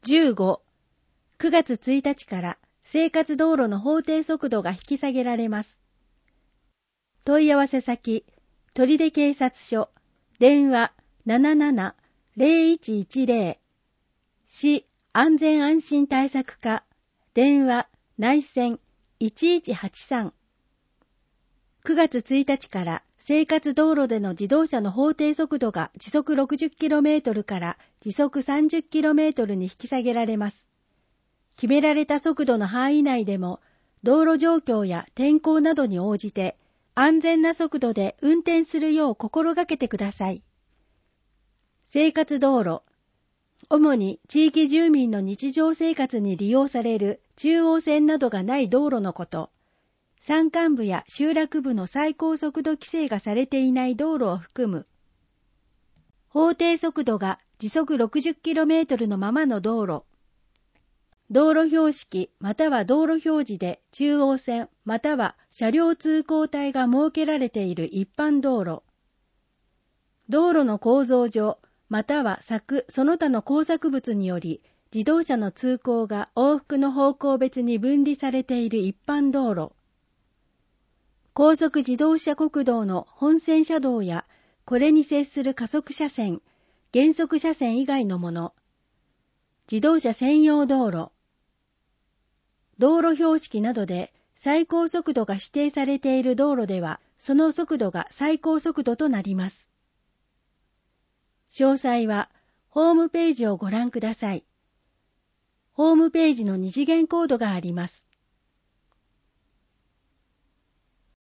15、9月1日から生活道路の法定速度が引き下げられます。問い合わせ先、取手警察署、電話77-0110、市安全安心対策課、電話内線1183。9月1日から生活道路での自動車の法定速度が時速 60km から時速 30km に引き下げられます。決められた速度の範囲内でも、道路状況や天候などに応じて、安全な速度で運転するよう心がけてください。生活道路。主に地域住民の日常生活に利用される中央線などがない道路のこと。山間部や集落部の最高速度規制がされていない道路を含む。法定速度が時速 60km のままの道路。道路標識または道路表示で中央線または車両通行帯が設けられている一般道路。道路の構造上または柵その他の工作物により自動車の通行が往復の方向別に分離されている一般道路。高速自動車国道の本線車道やこれに接する加速車線、減速車線以外のもの。自動車専用道路。道路標識などで最高速度が指定されている道路では、その速度が最高速度となります。詳細は、ホームページをご覧ください。ホームページの二次元コードがあります。